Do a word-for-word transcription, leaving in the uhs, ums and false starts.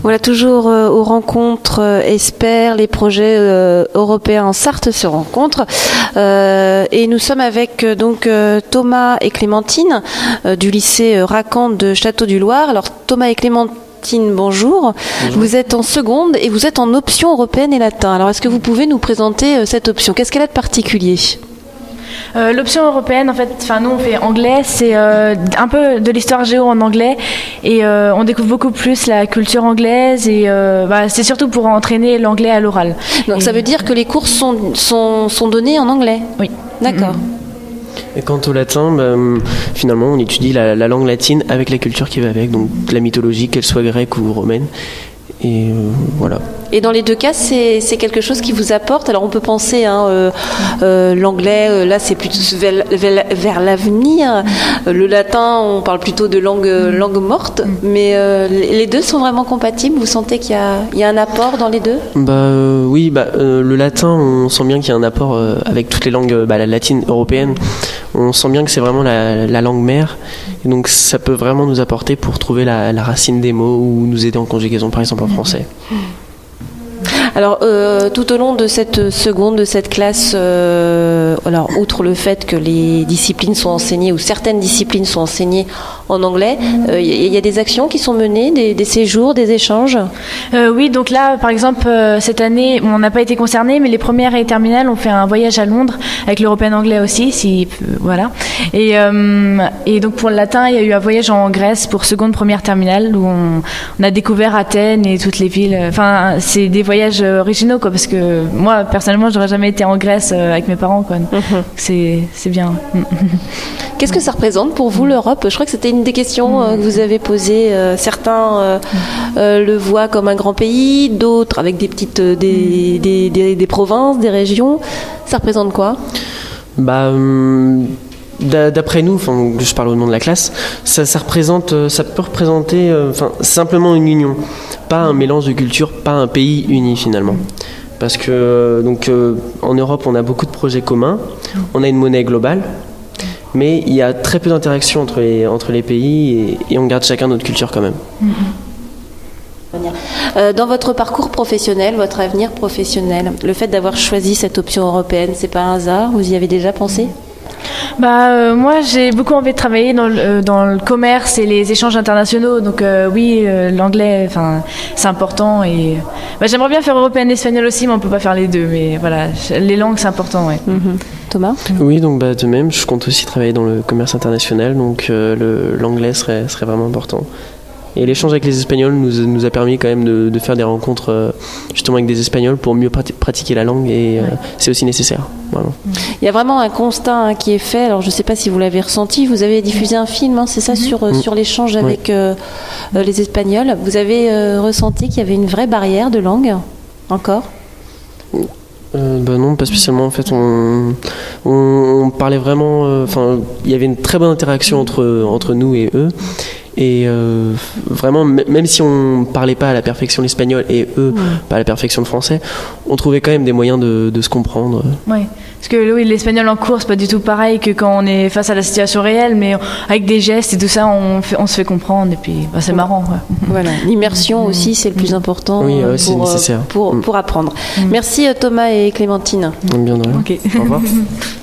Voilà, toujours euh, aux rencontres euh, Esper, les projets euh, européens en Sarthe se rencontrent. Euh, et nous sommes avec euh, donc euh, Thomas et Clémentine euh, du lycée euh, Racan de Château-du-Loir. Alors Thomas et Clémentine, bonjour. bonjour. Vous êtes en seconde et vous êtes en option européenne et latin. Alors est-ce que vous pouvez nous présenter euh, cette option? Qu'est-ce qu'elle a de particulier? Euh, l'option européenne, en fait, enfin nous on fait anglais, c'est euh, un peu de l'histoire géo en anglais et euh, on découvre beaucoup plus la culture anglaise et euh, bah, c'est surtout pour entraîner l'anglais à l'oral. Donc et ça veut dire que les cours sont, sont, sont donnés en anglais? Oui. D'accord. Mmh. Et quant au latin, bah, finalement on étudie la, la langue latine avec la culture qui va avec, donc la mythologie, qu'elle soit grecque ou romaine. Et euh, voilà. Et dans les deux cas, c'est, c'est quelque chose qui vous apporte. Alors on peut penser, hein, euh, euh, l'anglais, euh, là c'est plutôt vers, vers, vers l'avenir. Euh, le latin, on parle plutôt de langue, langue morte. Mais euh, les deux sont vraiment compatibles. Vous sentez qu'il y a, il y a un apport dans les deux? Bah euh, oui, bah euh, le latin, on sent bien qu'il y a un apport euh, avec toutes les langues, bah, la latine européenne. On sent bien que c'est vraiment la, la langue mère. Et donc ça peut vraiment nous apporter pour trouver la, la racine des mots ou nous aider en conjugaison, par exemple en français. Alors, euh, tout au long de cette seconde, de cette classe, euh, alors outre le fait que les disciplines sont enseignées ou certaines disciplines sont enseignées en anglais, il euh, y, y a des actions qui sont menées, des, des séjours, des échanges. Euh, oui, donc là, par exemple, euh, cette année, bon, on n'a pas été concernés, mais les premières et terminales ont fait un voyage à Londres avec l'Européen anglais aussi, si euh, voilà. Et, euh, et donc pour le latin, il y a eu un voyage en Grèce pour seconde, première, terminale où on, on a découvert Athènes et toutes les villes. Enfin, c'est des voyages originaux, quoi, parce que moi personnellement j'aurais jamais été en Grèce avec mes parents, quoi. Mm-hmm. c'est, c'est bien. Qu'est-ce que ça représente pour vous l'Europe? Je crois que c'était une des questions euh, que vous avez posées. Euh, certains euh, euh, le voient comme un grand pays, d'autres avec des petites euh, des, des, des, des provinces, des régions. Ça représente quoi? Bah hum... D'après nous, enfin, je parle au nom de la classe, ça, ça représente, ça peut représenter, euh, enfin, simplement une union, pas un mélange de cultures, pas un pays uni finalement. Parce que euh, donc euh, en Europe, on a beaucoup de projets communs, on a une monnaie globale, mais il y a très peu d'interaction entre les entre les pays et, et on garde chacun notre culture quand même. Euh, dans votre parcours professionnel, votre avenir professionnel, le fait d'avoir choisi cette option européenne, c'est pas un hasard? Vous y avez déjà pensé? Bah, euh, moi, j'ai beaucoup envie de travailler dans le, euh, dans le commerce et les échanges internationaux. Donc, euh, oui, euh, l'anglais, enfin, c'est important. Et bah, j'aimerais bien faire européen et espagnol aussi, mais on peut pas faire les deux. Mais voilà, les langues, c'est important, ouais. Mm-hmm. Thomas? Oui, donc bah, de même, je compte aussi travailler dans le commerce international, donc euh, le, l'anglais serait, serait vraiment important. Et l'échange avec les Espagnols nous, nous a permis quand même de, de faire des rencontres euh, justement avec des Espagnols pour mieux prati- pratiquer la langue et euh, ouais. C'est aussi nécessaire. Vraiment. Il y a vraiment un constat hein, qui est fait. Alors je ne sais pas si vous l'avez ressenti. Vous avez diffusé un film, hein, c'est ça, mm-hmm. sur, mmh. sur l'échange avec oui. euh, euh, les Espagnols. Vous avez euh, ressenti qu'il y avait une vraie barrière de langue encore? Euh, bah non, pas spécialement. En fait, on, on, on parlait vraiment. Enfin, euh, il y avait une très bonne interaction entre entre nous et eux. Et euh, vraiment, m- même si on parlait pas à la perfection l'espagnol et eux ouais. pas à la perfection le français, on trouvait quand même des moyens de, de se comprendre. Oui, parce que oui, l'espagnol en cours, c'est pas du tout pareil que quand on est face à la situation réelle, mais avec des gestes et tout ça, on, fait, on se fait comprendre et puis bah, c'est marrant. Ouais. Voilà, l'immersion aussi, c'est le plus important oui, ouais, pour, c'est nécessaire. pour, pour, pour apprendre. Mm. Merci Thomas et Clémentine. Bien de rien. Okay. Au revoir.